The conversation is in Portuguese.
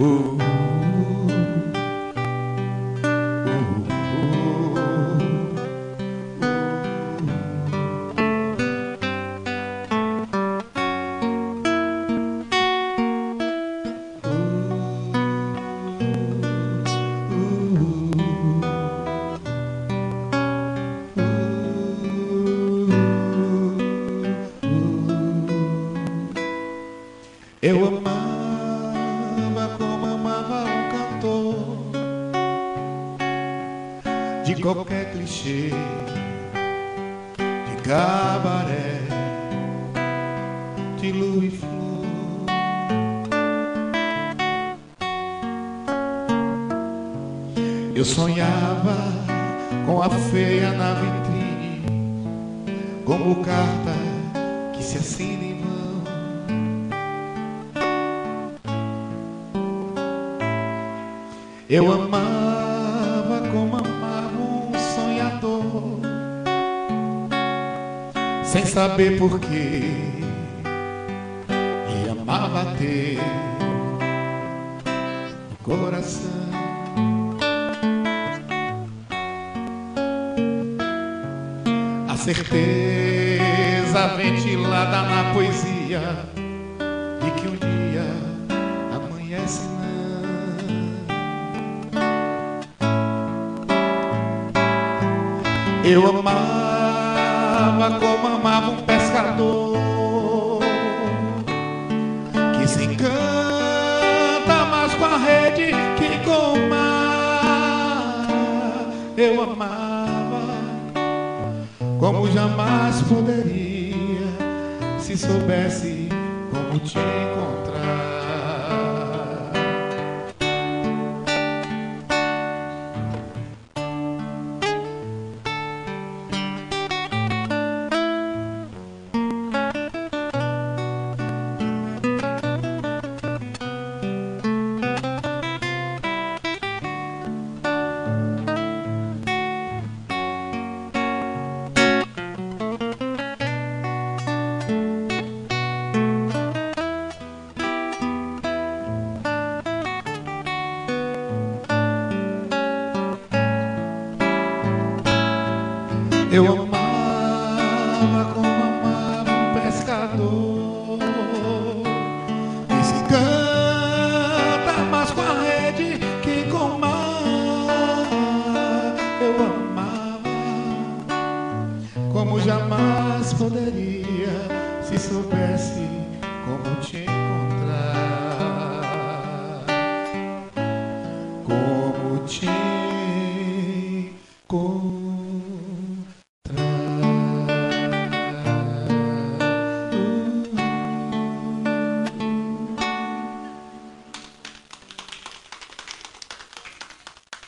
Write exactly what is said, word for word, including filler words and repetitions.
Uh, uh, eu amava como amava um cantor de qualquer clichê, de cabaré, de lua e flor. Eu sonhava com a feia na vitrine, como carta que se assina em vão. Eu amava como amava um sonhador, sem saber porquê, e amava ter no coração a certeza ventilada na poesia de que um dia amanhece não. Eu amava como amava um pescador que se encanta mais com a rede que com o mar. Eu amava como jamais poderia se soubesse como te encontrar. Eu amava como amava um pescador que se encanta mais com a rede que com o mar. Eu amava como jamais poderia se soubesse como te encontrar, como te encontrar.